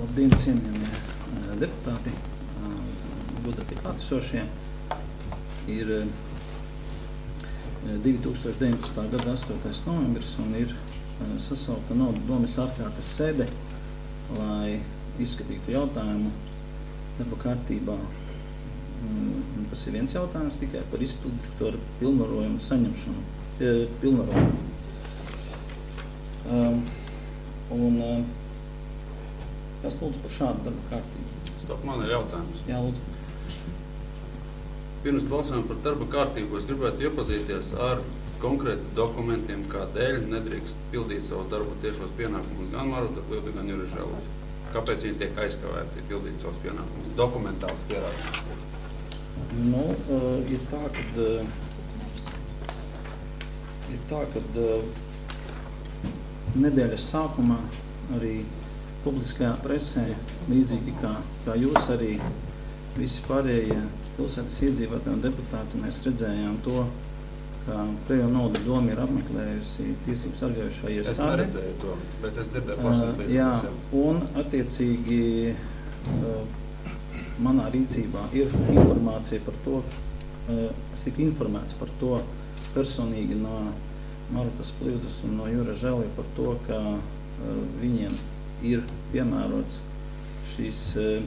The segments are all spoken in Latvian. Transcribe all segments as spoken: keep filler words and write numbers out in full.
Labdien, cienījamie deputāti, godātie klātesošie. Ir divi tūkstoši deviņpadsmitā gada astotais novembris un ir sasaukta Naudu domes ārkārtas sēde, lai izskatītu jautājumu darba kārtībā. Tas ir viens jautājums tikai par izpildirektora pilnvarojumu saņemšanu. Pilnvarojumu. Um, un uh, kas lūdzu par šādu darba kārtību? Stop, man ir jautājums. Jā, lūdzu. Pirms balsojam par darba kārtību, es gribētu iepazīties ar konkrēti dokumentiem, kādēļ nedrīkst pildīt savu darbu tiešos pienākumus gan Maruta Kļūda, gan Juris Žēlis. Kāpēc viņi tiek aizkavēti pildīt savus pienākumus? Dokumentāls pierādījums. Nu, uh, ir tā, kad uh, ir tā, kad uh, nedēļas sākumā arī publiskajā presē, līdzīgi kā, kā jūs arī visi pārējie pilsētas iedzīvotāji un deputāti, mēs redzējām to, ka Prejo Naudu doma ir apmeklējusi tiesības sargājušā iestāde. Es neredzēju to, bet es dzirdēju plašās uh, Jā, un attiecīgi uh, manā rīcībā ir informācija par to, uh, es tiku informēts par to personīgi no Marutas Kļūdas un no Jura Žēlija par to, ka uh, viņiem ir piemērots šīs uh,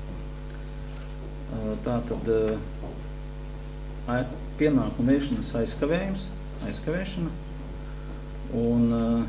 tātad uh, pienākumu veikšanas aizkavējums, aizkavēšana un uh,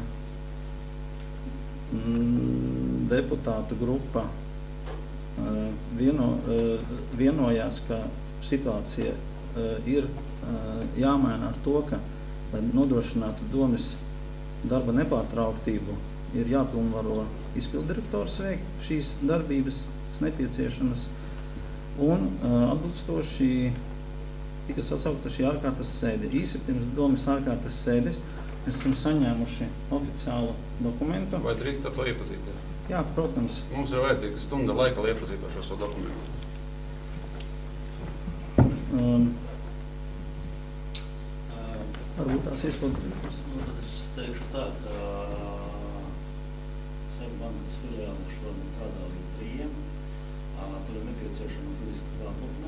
mm, deputātu grupa uh, vieno, uh, vienojās, ka situācija uh, ir uh, jāmaina ar to, ka lai nodrošinātu domes darba nepārtrauktību, ir jāpilnvaro izpildirektors veikt šīs darbības nepieciešamas un uh, atbilstoši tika sasaukta šī ārkārtas sēde. Īsi pirms domes ārkārtas sēdes mēs esam saņēmuši oficiālu dokumentu. Vai drīkst ar to iepazīties? Jā, protams. Mums ir vajadzīga stunda laika, lai iepazītos ar šo dokumentu. Um, Varbūt tās izpildījums. Es teikšu tā, ka Seibankas filiāli šodien strādā līdz trījiem. Tur ir nepieciešama fiziska klātbūtne.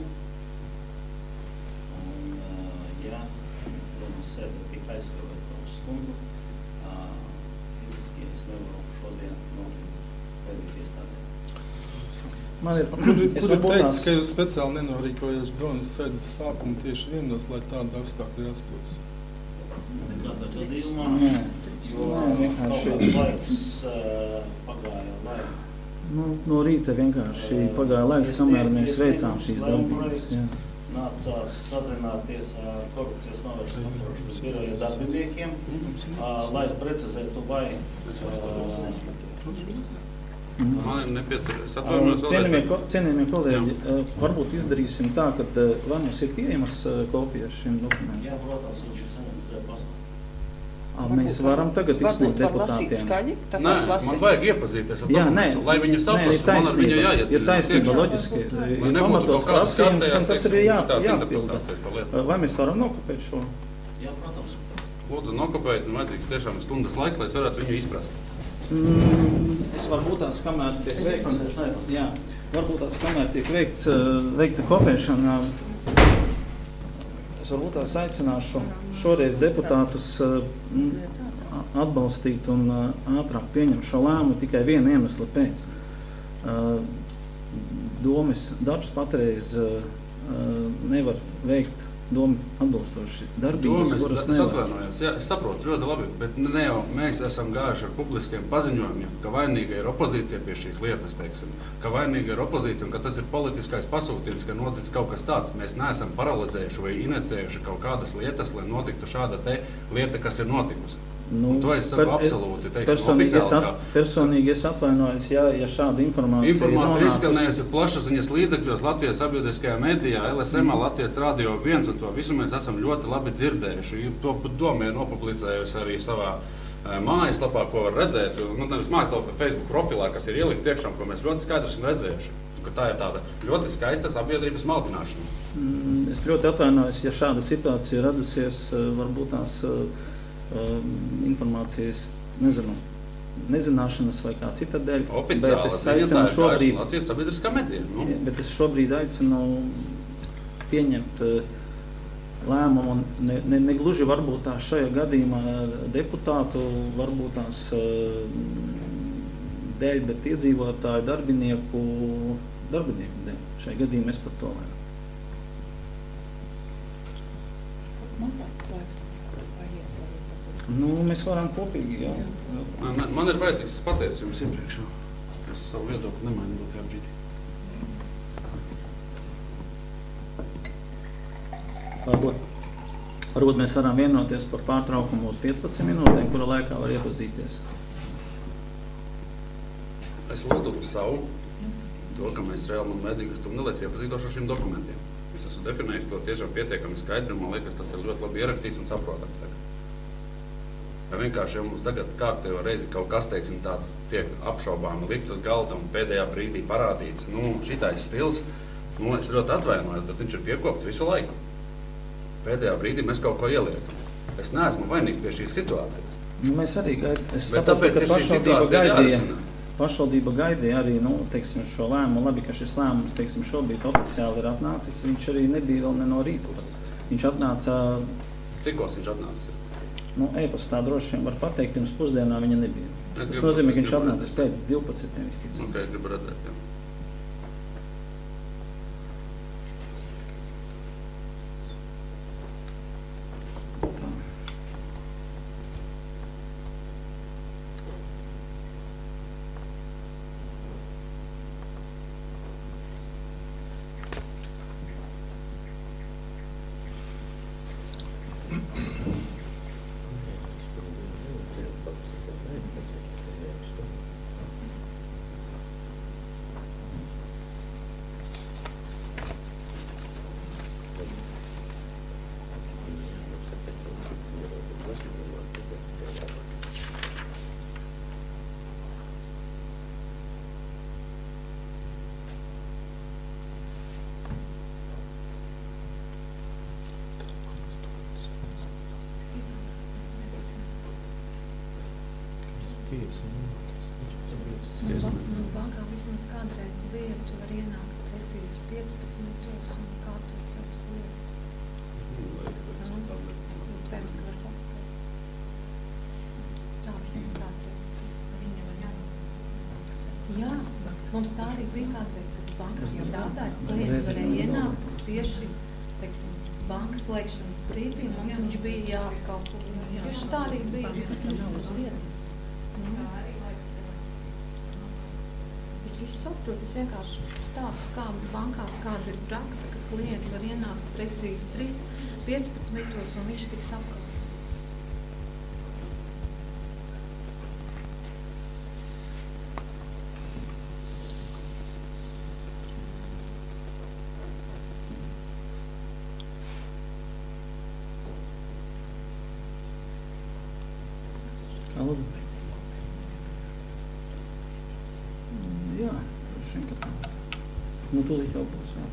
Un, ja domas sēde tiek aizskavēta uz stundu, fiziski es nevaru šodien nokļūt pēdīgi iestādē. Man ir, Kur, es kur ir varbūt teikts, tās- ka jūs speciāli nenorīkojāt domas sēdes sākumu tieši vienos, lai tāda apstākļi rastos? Nekādā gadījumā, Nē. jo Nē, vienkārši- kaut kāds laiks uh, pagāja, lai Nu, no rīta vienkārši pagāja laiks, kamēr mēs veicām šīs darbības. Jā. nācās sazināties ar korupcijas novēršanas apkarošanas biroja darbiniekiem, uh, lai precizētu, vai uh, Mhm. Man ir nepieciešams. Atvainojos vēl Cienījamie, vai- ko- cienījamie kolēģi, uh, varbūt izdarīsim tā, ka uh, vai mums ir pieejamas uh, kopijas šim dokumentam? jā, protams, viņš ir saņemts uzreiz pasaules. Ah, Mēs varam tagad izsniegt Varbūt var lasīt deputātiem. skaļi, tad Nē, var lasīt. man vajag iepazīties ar Jā, nē, dokumentu, lai viņi nē, ir saprastu, man ar viņu taisnība, jāiet. ir taisnība, loģiski, Lai ir nebūtu pamatots kaut kādas prasījums, kārtējās, un tas teiksim, ir jā, tās jāpilda. interpretācijas par lietu. Vai mēs varam nokopēt šo? Jā, protams. Lūdzu, nokopēt, un vajadzīgs tiešām stundas laiks, lai es varētu viņu izprast. Mm, es varbūt tās, kamēr tiek Es veikts, izprasēšu, neizprasēšu. jā, varbūt tās, kamēr tiek veikts, uh, veikta kopēšana, es varbūt tās aicināšu šoreiz deputātus uh, mm, atbalstīt un uh, ātrāk pieņemt šo lēmumu tikai viena iemesla pēc. Uh, domes darbs patreiz uh, uh, nevar veikt domu atbilstoši darbības, Domas, kuras es nevar. atvainojos, jā, es saprotu ļoti labi, bet ne jau mēs esam gājuši ar publiskiem paziņojumiem, ka vainīga ir opozīcija pie šīs lietas, teiksim, ka vainīga ir opozīcija un ka tas ir politiskais pasūtījums, ka noticis kaut kas tāds. Mēs neesam paralizējuši vai iniciējuši kaut kādas lietas, lai notiktu šāda te lieta, kas ir notikusi. Nu, Un to es saku per- absolūti, teiksim, personīgi es, oficiāli, at, personīgi es atvainojos, ja, ja šāda informācija Informācija ir nonākusi- izskanējusi plašsaziņas līdzekļos, Latvijas sabiedriskajā medijā, L S M, Latvijas radio viens, un to visu mēs esam ļoti labi dzirdējuši. To doma ir nopublicējusi arī savā eh, mājaslapā, ko var redzēt. Nu, nevis mājaslapā, bet Facebook profilā, kas ir ielikt iekšā, ko mēs ļoti skaidri esam redzējuši. Ka tā ir tāda ļoti skaista sabiedrības maldināšana. Mm, Es ļoti atvainojos, ja šāda situācija radusies, eh, varbūt tās uh, informācijas, nezinu, nezināšanas vai kā cita dēļ. Oficiāli bet es aicinu šobrīd, Latvijas sabiedriskā medija. Nu. Bet es šobrīd aicinu pieņemt lēmumu, ne, ne, ne gluži varbūt tās šajā gadījumā deputātu, varbūt tās dēļ, bet iedzīvotāju darbinieku, darbinieku dēļ. Šajā gadījumā es par to lēmu. Mazāks laiks paiet, varbūt tas ir. Nu, mēs varam kopīgi, jā. Man, man ir vajadzīgs, es pateicu jums iepriekš, es savu viedokli nemainu dotajā brīdī. Varbūt, varbūt mēs varam vienoties par pārtraukumu uz piecpadsmit minūtēm, kura laikā var iepazīties. Es uzturu savu, to, ka mēs reāli man vajadzīgi, es tam nelēs iepazītos ar šiem dokumentiem. Es esmu definējis to tiešām pietiekami skaidri, un man liekas, tas ir ļoti labi ierakstīts un saprotams tagad. Vai vienkārši, ja mums tagad kārtējo reizi kaut kas, teiksim, tāds tiek apšaubāmi likt uz galda un pēdējā brīdī parādīts, nu, šitais stils, nu, es ļoti atvainojos, bet viņš ir piekopts visu laiku. Pēdējā brīdī mēs kaut ko ieliekam. Es neesmu vainīgs pie šīs situācijas. Nu, mēs arī gaidījām, es bet sapratu, ka pašvaldība gaidīja, pašvaldība gaidīja arī, nu, teiksim, šo lēmumu. Labi, ka šis lēmums, teiksim, šobrīd oficiāli ir atnācis, viņš arī nebija vēl ne no rīta. Viņš atnāca... Cikos viņš atnācis? Nu, e-pastā droši vien var pateikt, pirms pusdienā viņa nebija. Es Tas gribu, nozīmē, ka viņš gribu atnācis pēc divpadsmitiem visticamāk. Ok, es gribu redzēt, jā. Nu, bankā vismaz kādreiz bija, tu var ienākt precīzi piecpadsmitos un kārtot savas lietas. Iespējams, ka var paspēt. Tā vismaz kādreiz. Jā, mums tā arī bija kādreiz, kad bankas strādāja, klients varēja ienākt tieši, teiksim, bankas slēgšanas brīdī, mums viņš bija jāapkalpo. Tieši tā arī bija. Es visu saprotu, es vienkārši stāstu, kā bankās kāda ir praksa, ka klients var ienākt precīzi trīs piecpadsmitos un viņš tiks apkalpots. Kā labi? Jā, droši vien, ka tā. Nu, tūlīt jau būs, jā.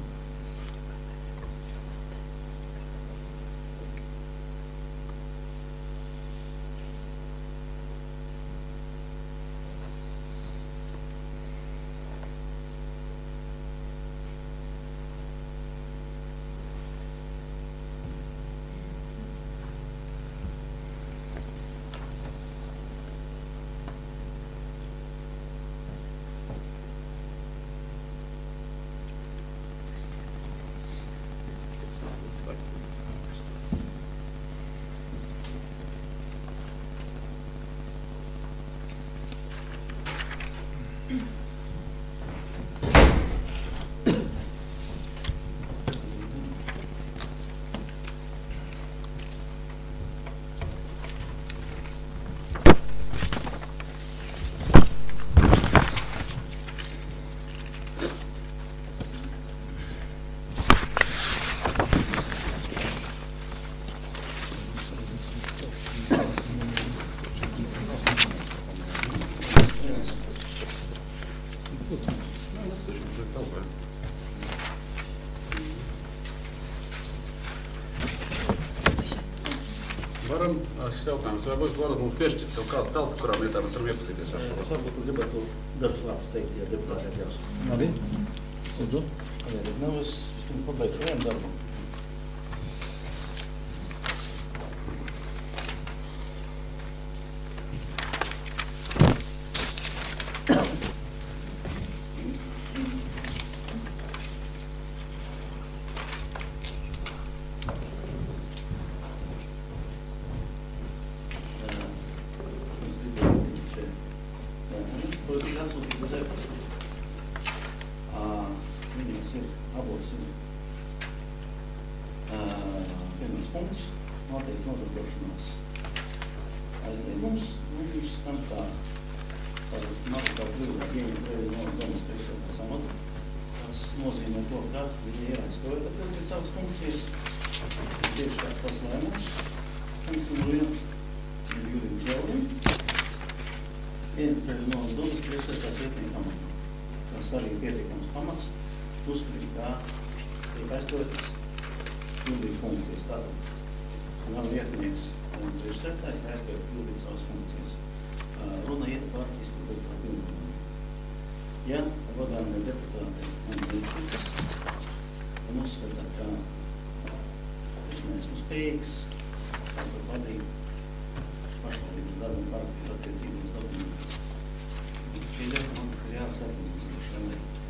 varam, es jautājums, vai būs varat mums piešķirt kaut kādu telpu, kurā vietā mēs varam iepazīties ar šo? Es varbūt gribētu dažus vārdus teikt, ja deputāti atļaus. Labi. Lūdzu. Nu, es vispirms pabeigšu vienu darbu. Ja godājumie deputāti man līdzticas un uzskata, ka es neesmu spējīgs tātad vadīt pašvaldības darbu kārtību attiecībos dokumentus. Šī lieta man ir jāapsakļas uz šiem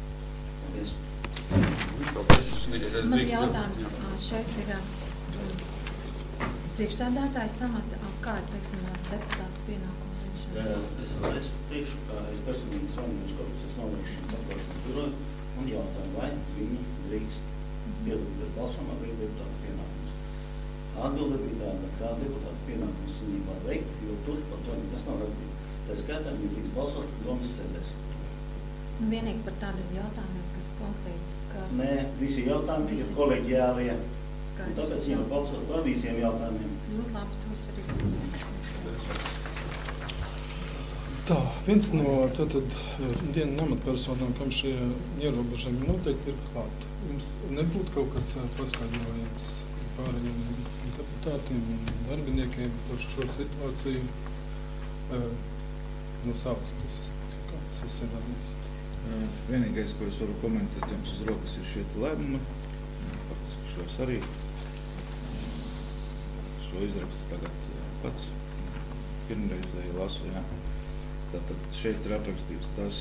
lietām. Paldies. Man ir jautājums, šeit ir priekšsēdētājs amata, kā ir, teiksim, deputātu pienākumu. Es vēlreiz teikšu, ka es personīgi zvanīju uz korupcijas novēršanas apkarošanas biroju un jautāju, vai viņi drīkst piedalīties balsojumā vai deputātu pienākumus. Atbilde bija tāda, ka deputātu pienākumus viņi var veikt, jo tur par to nekas nav rakstīts. Tā skaitā viņi drīkst balsot domas sēdēs. Nu, vienīgi par tādiem jautājumiem, kas konkrēti skar. Nē, visi jautājumi ir koleģiālie. Un tāpēc viņi var balsot par visiem jautājumiem. Ļoti labi, tos arī. Tā, viens no tātad viena no amatpersonām, kam šie ierobežojumi noteikti ir klāt. Jums nebūtu kaut kas paskaidrojums pārējiem deputātiem un darbiniekiem par šo situāciju no savas puses, kā tas izsarādīs? Vienīgais, ko es varu komentēt jums uz rokas, ir šie lēmumi. Faktiski šos arī šo izrakstu tagad pats pirmreizēji lasu, jā. Tātad šeit ir aprakstīts tas,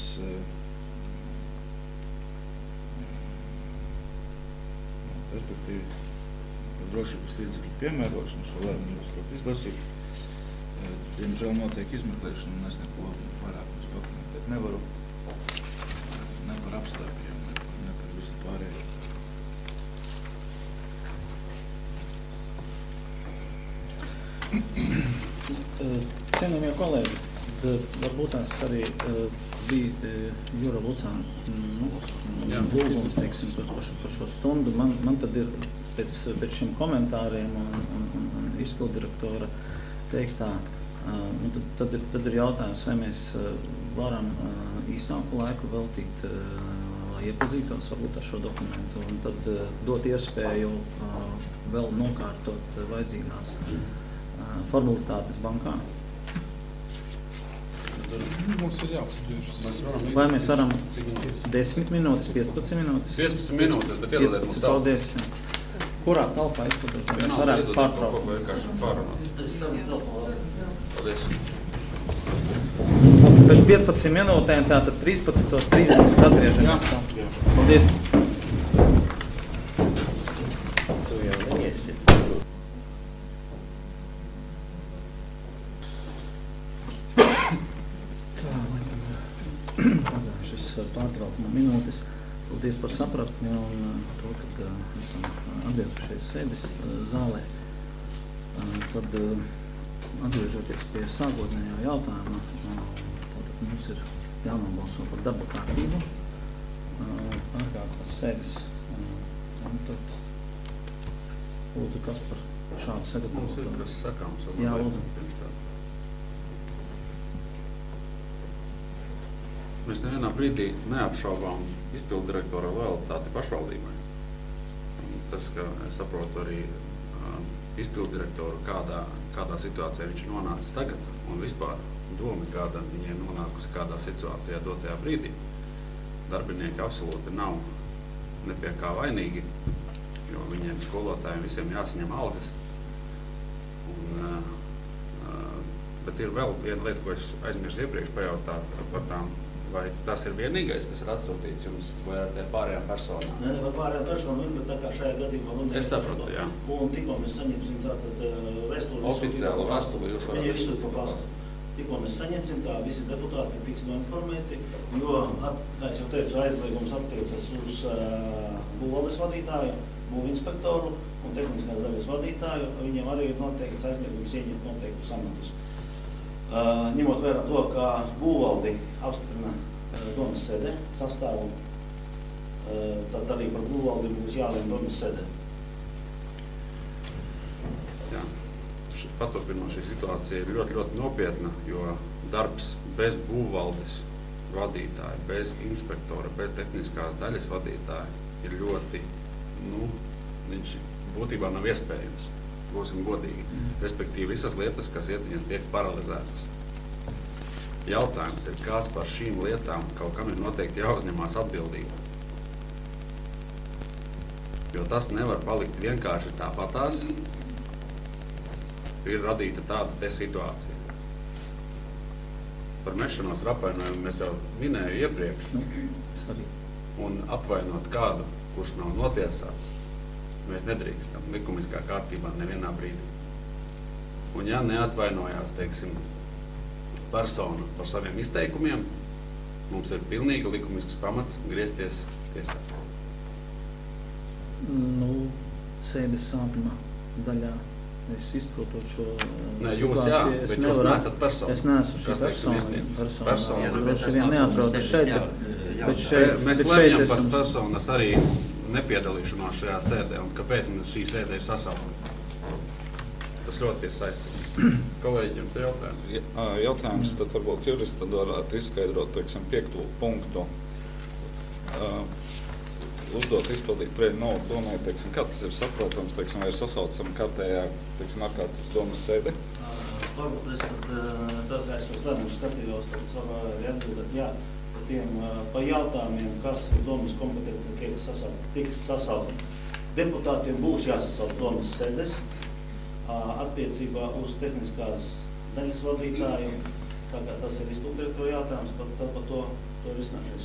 respektīvi, drošības līdzekļu piemērošanu, šo lēmumu jūs varat izlasīt. Diemžēl notiek izmeklēšana, un es neko vairāk mums dokumentēt nevaru, ne par apstākļiem, ne, ne par visu pārējo. Cienījamie kolēģi, varbūt tās arī uh, bija uh, Jura Lucāna nu, lūgums, teiksim, par, par, šo, par šo stundu. Man, man tad ir pēc, pēc šiem komentāriem un, un, un, un izpildirektora teiktā, uh, nu, tad, tad, ir, tad ir jautājums, vai mēs uh, varam uh, īsāku laiku veltīt, uh, lai iepazītos varbūt ar šo dokumentu, un tad uh, dot iespēju uh, vēl nokārtot uh, vajadzīgās uh, formalitātes bankā. Mums ir jāapspriežas. Vai mēs varam desmit minūtes, piecpadsmit minūtes? piecpadsmit minūtes, bet iedodiet mums tālāk. Paldies. Kurā telpā izpildīt? Mēs varētu pārtraukt. Vienkārši pārunāt. Es savu telpu. Paldies. Pēc piecpadsmit minūtēm tātad trīspadsmit trīsdesmit atgriežamies. Paldies. Tu jau neiesi. Pārtraukuma minūtes. Paldies par sapratni un to, ka uh, esam atgriezušies sēdes uh, zālē. Uh, tad uh, atgriežoties pie sākotnējā jautājuma, uh, tad mums ir jānobalso par darba kārtību, uh, ārkārtas sēdes. Uh, un tad lūdzu, kas par šādu sagatavotu? Mums ir kas sakāms. Jā, lūdzu. Mēs nevienā brīdī neapšaubām izpildu direktora lojalitāti pašvaldībai. Tas, ka es saprotu arī uh, izpildu direktoru, kādā kādā situācijā viņš ir nonācis tagad, un vispār doma, kāda viņai nonākusi kādā situācijā dotajā brīdī. Darbinieki absolūti nav ne pie kā vainīgi, jo viņiem skolotājiem visiem jāsaņem algas. Un, uh, bet ir vēl viena lieta, ko es aizmirsu iepriekš pajautāt par tām, vai tas ir vienīgais, kas ir atsūtīts jums, vai ar te pārējām personām? Nē, ne, par pārējām personām, bet tā kā šajā gadījumā... Un, es saprotu, jā. Un tikko mēs saņemsim tātad vēstuli... Oficiālu vēstuli jūs varat... Viņi izsūt pa pastu. Tikko mēs saņemsim, tā visi deputāti tiks noinformēti, jo, at, kā es jau teicu, aizliegums attiecas uz uh, būvvaldes vadītāju, būvinspektoru un tehniskās daļas vadītāju. Viņiem arī ir noteikts aizliegums ieņemt noteiktus amatus. Uh, ņemot vērā to, ka būvvaldi apstiprina uh, domas sēde sastāvu, uh, tad arī par būvvaldi būs jālēm domas sēde. Jā. Paturpinot, šī situācija ir ļoti, ļoti nopietna, jo darbs bez būvvaldes vadītāja, bez inspektora, bez tehniskās daļas vadītāja ir ļoti, nu, viņš būtībā nav iespējams. Būsim godīgi. Respektīvi, visas lietas, kas ietiņas, tiek paralizētas. Jautājums ir, kāds par šīm lietām kaut kam ir noteikti jāuzņemās atbildība. Jo tas nevar palikt vienkārši tāpatās, ir radīta tāda te situācija. Par mešanos ar apvainojumu mēs jau minēju iepriekš. Un apvainot kādu, kurš nav notiesāts, mēs nedrīkstam likumiskā kārtībā nevienā brīdī. Un ja neatvainojās, teiksim, persona par saviem izteikumiem, mums ir pilnīgi likumisks pamats griezties tiesā. Nu, sēdes sākumā daļā es izprotot šo ne, jūs situāciju. Jā, es bet nevaru, jūs neesat persona. Es neesmu šī Kas, teiksim, persona. persona. persona. Jā, droši vien neatrodas šeit, bet, bet šeit, mēs bet lemjam šeit par esam... personas arī nepiedalīšanās šajā sēdē, un kāpēc mums šī sēdē ir sasaukta. Tas ļoti ir saistīts. Kolēģi, jums ir jautājums? Jautājums, tad varbūt jurists tad varētu izskaidrot, teiksim, piekto punktu. Uh, uzdot izpildīt prēļu naudu domē, teiksim, kā tas ir saprotams, teiksim, vai ir sasaucama kārtējā, teiksim, ārkārtas domas sēde? Varbūt es tad, tad kā es tos lēmumus skatījos, tad es varu arī atbildēt, jā, par tiem pa jautājumiem, kas ir domas kompetence, tiks sasaukt, tiks sasaukt. Deputātiem būs jāsasaukt domas sēdes attiecībā uz tehniskās daļas vadītāju, tā kā tas ir izpildīto jautājums, pat tad par to, to risināšies.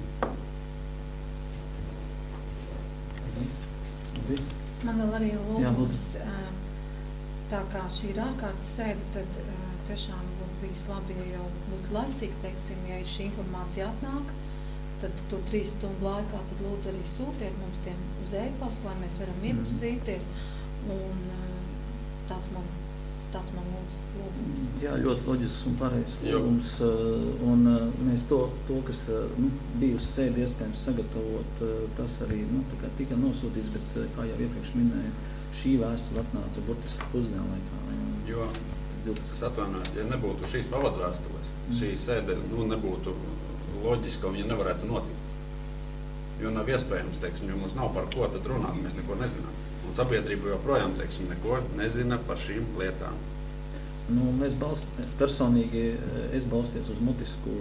Man vēl arī lūgums, tā kā šī ir ārkārtas sēde, tad tiešām būtu bijis labi, ja jau būtu laicīgi, teiksim, ja šī informācija atnāk, tad to trīs stundu laikā tad lūdzu arī sūtiet mums tiem uz e-pastu, lai mēs varam iepazīties, un tāds man, tāds man lūdzu lūgums. Jā, ļoti loģisks un pareizs lūgums, un mēs to, to kas nu, bija uz sēdi iespējams sagatavot, tas arī nu, tā kā tika nosūtīts, bet kā jau iepriekš minēju, šī vēstule atnāca burtiski pusdienu laikā. Jo, es atvainojos, ja nebūtu šīs pavadvēstules, šī sēde nu, nebūtu loģiska un viņa nevarētu notikt. Jo nav iespējams, teiksim, jo mums nav par ko tad runāt, mēs neko nezinām. Un sabiedrība joprojām, teiksim, neko nezina par šīm lietām. Nu, mēs balst, personīgi, es balsties uz mutisku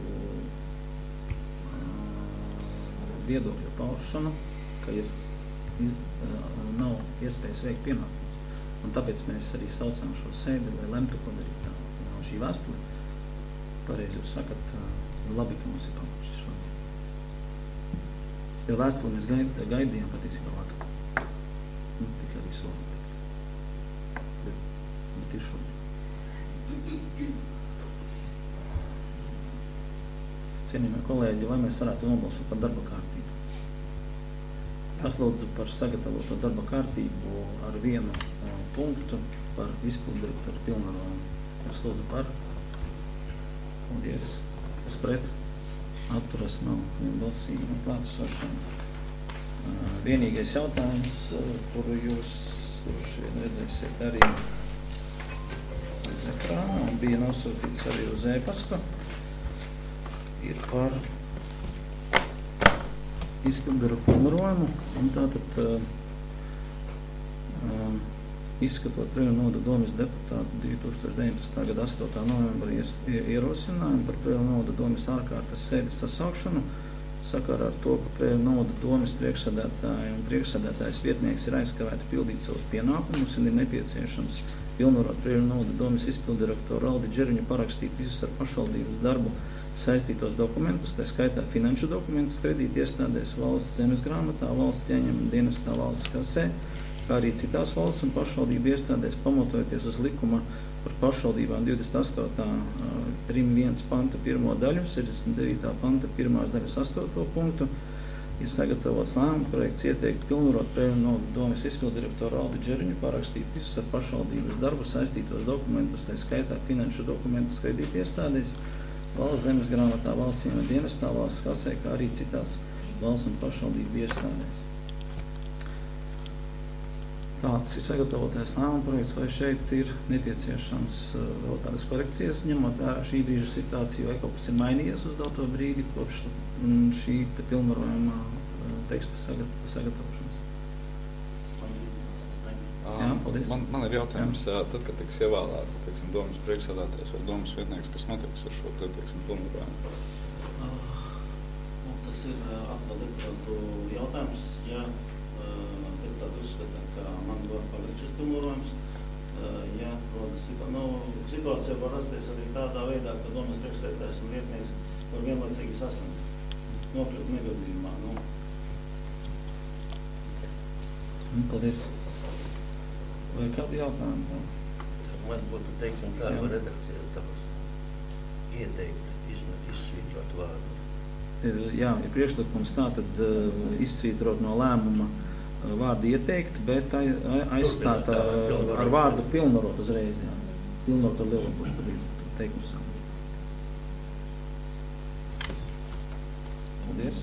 viedokļu paušanu, ka ir, nav iespējas veikt pienākumus. Un tāpēc mēs arī saucam šo sēdi, lai lemtu, ko darīt tā. Un šī vēstule, pareizi jūs sakat, labi, ka mums ir pamušas šodien. Jo vēstuli mēs gaid, gaidījām patiesībā vakar. Nu, tikai arī sola. Bet, bet ir šodien. Cienījamie kolēģi, vai mēs varētu nobalsot par darba kārtību? Es lūdzu par sagatavoto darba kārtību ar vienu uh, punktu par izpilddirektoru pilnvarojumu. Es lūdzu par. Paldies. Es pret. Atturas nav vienbalsīgi klātesošana. Uh, vienīgais jautājums, uh, kuru jūs šeit redzēsiet arī uz ekrāna un bija nosūtīts arī uz e-pastu, ir par izpilddirektoru pilnvarojumu, un tātad uh, uh, izskatot Prieļu domes deputātu divi tūkstoši deviņpadsmitā gada astotā novembra ierosinājumu par Prieļu domes ārkārtas sēdes sasaukšanu, sakarā ar to, ka Prieļu domes priekšsēdētāja un priekšsēdētājas vietnieks ir aizkavēti pildīt savus pienākumus un ir nepieciešams pilnvarot Prieļu domes izpildirektoru Aldi Džeriņu parakstīt visus ar pašvaldības darbu saistītos dokumentus, tā skaitā finanšu dokumentus kredīti iestādēs, valsts zemes grāmatā, valsts ieņēmuma dienestā, valsts kasē, kā arī citās valsts un pašvaldību iestādēs, pamatojoties uz likuma par pašvaldībām divdesmit astotā rim viens panta pirmo daļu, sešdesmit devītā panta pirmās daļas astoto punktu, ir sagatavots lēmuma projekts ieteikt pilnvarot Prieļu domes izpildirektoru Aldi Džeriņu parakstīt visus ar pašvaldības darbu saistītos dokumentus, tā skaitā finanšu dokumentus kredīti iestādēs, valsts zemes grāmatā, valsts ieņēmuma dienestā, valsts kasē, kā arī citās valsts un pašvaldību iestādēs. Tāds ir sagatavotais lēmuma projekts, vai šeit ir nepieciešams uh, vēl kādas korekcijas, ņemot vērā šī brīža situāciju, vai kaut kas ir mainījies uz doto brīdi, kopš mm, šī te pilnvarojumā uh, teksta sagat sagatavošanas. Jā, paldies. Man, man ir jautājums, Jā. tad, kad tiks ievēlēts, teiksim, domas priekšsēdētājs vai domas vietnieks, kas notiks ar šo, te, teiksim, pilnvarojumu? Uh, nu, tas ir uh, atkal deputātu jautājums, ja deputāti uzskata, ka man var palikt šis pilnvarojums. Ja rodas nu, situācija var rasties arī tādā veidā, ka domas priekšsēdētājs un vietnieks var vienlaicīgi saslimt, nokļūt negadījumā. Nu. Paldies. Vai kādi jautājumi? Man būtu teiksim darba redakcija, tāpēc ieteikt, izsvītrot vārdu. Jā, ir priekšlikums tā, tad uh, izsvītrot no lēmuma vārdu ieteikt, bet aizstāt ar vārdu pilnvarot uzreiz, jā. Pilnvarot ar lielu būtu līdz teikumu. Paldies.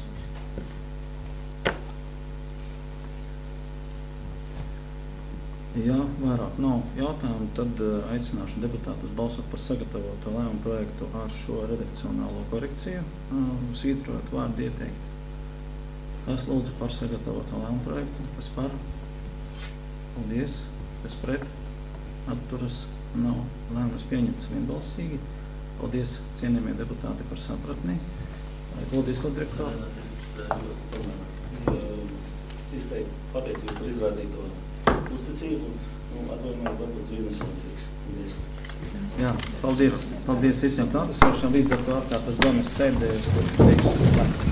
Ja vairāk nav jautājumu, tad aicināšu deputātus balsot par sagatavoto lēmumu projektu ar šo redakcionālo korekciju, svītrojot vārdu ieteikt. Kas lūdzu par sagatavoto lēmumu projektu? Kas par? Paldies. Kas pret? Atturas nav. Lēmums pieņemts vienbalsīgi. Paldies, cienījamie deputāti, par sapratni. Lūdzu, izpildirektoru. Es ļoti tomēr izteiktu pateicību par izrādīto uzticību. Atvainojiet, varbūt vienas vārds. Paldies. Jā, paldies. Paldies visiem klātesošiem. Līdz ar to ārkārtas domes sēdē.